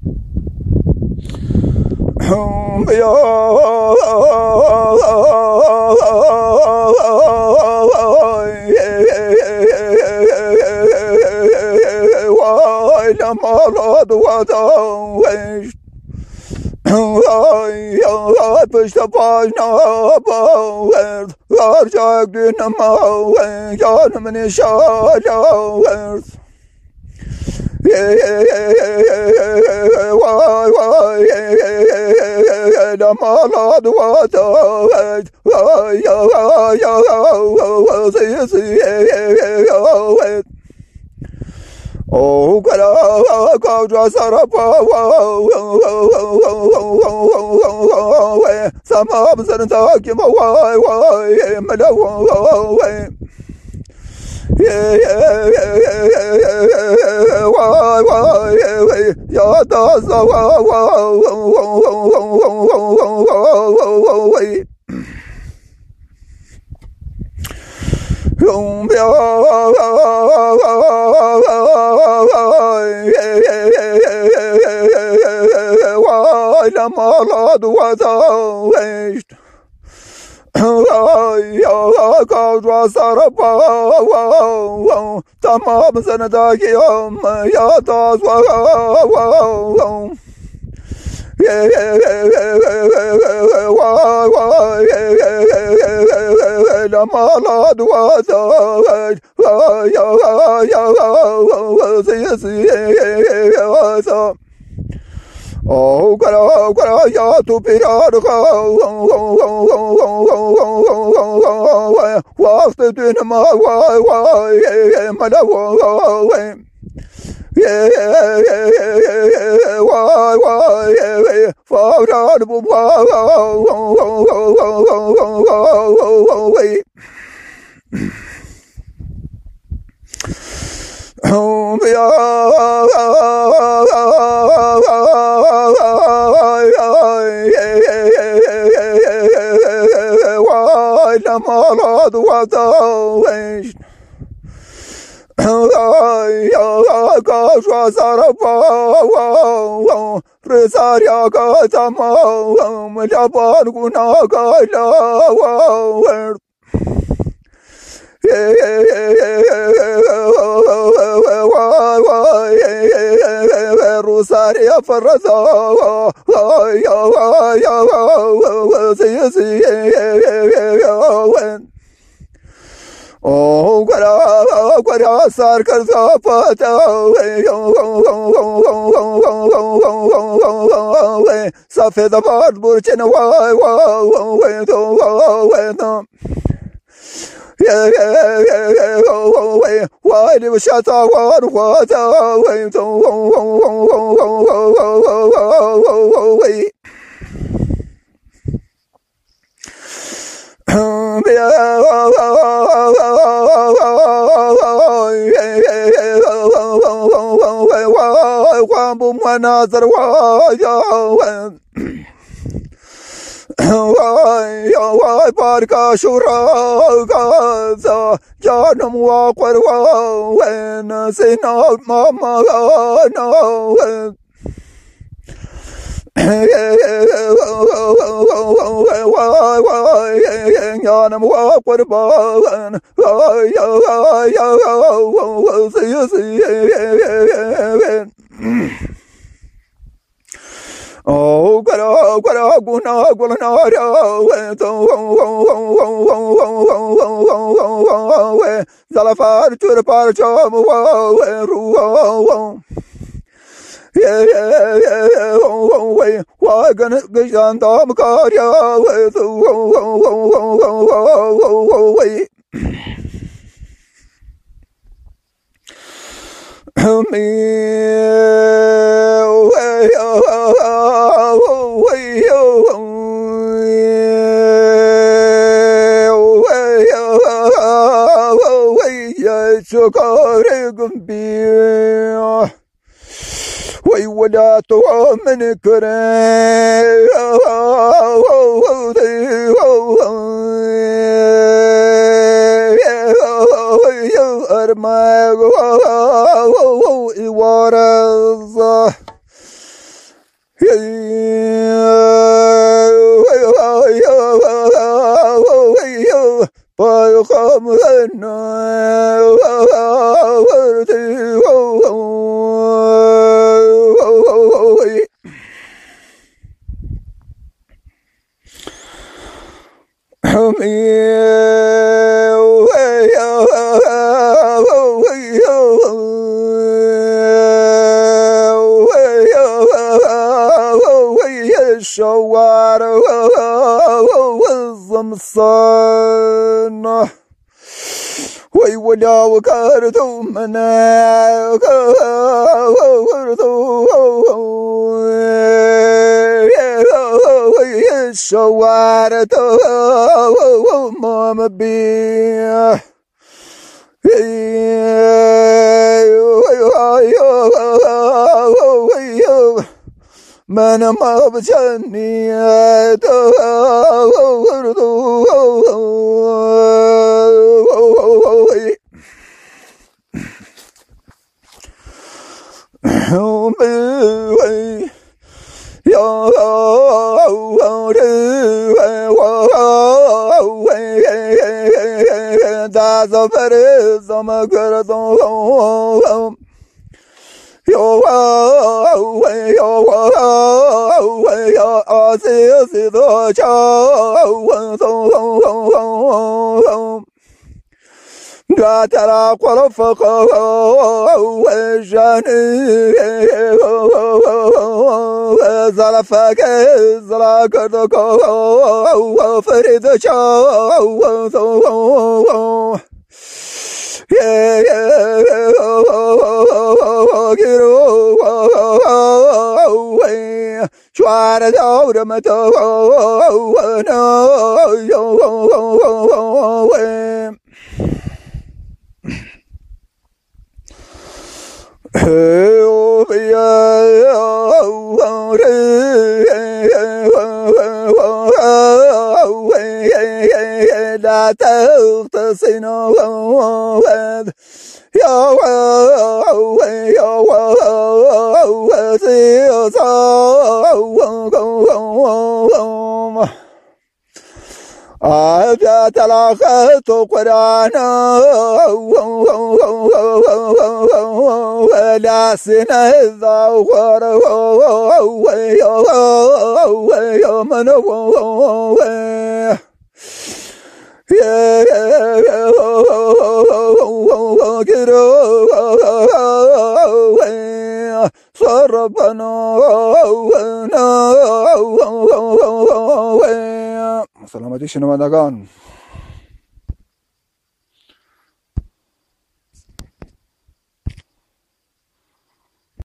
Push the pause now, Jack Dynamo, John Manisha, the Mala, the water, oh, go dress up, some ups and talking away, Madawa. Oh, ya tu pirado was the dinner Rosaria Farraza, oh, Guara Sarkers of Safed about Burchen, why did we shut our water away? Why Parka Shuraga, Janam walk when say no, Mama, no. Yanam walk with a ball, oh, Zalafar to the Parcham, why gonna get on Dom Cardia we would have to many good الشوارع والزمصان ويولا وكارتو مناك الشوارع ماما بيه من ما بجني ترى قرفك وجاني زلفك زلكرك وفريدك شوار دور متو لا تغتصنوا تلاخت قرانا ولا سنذا من صرفنا سلامتی شنوندگان.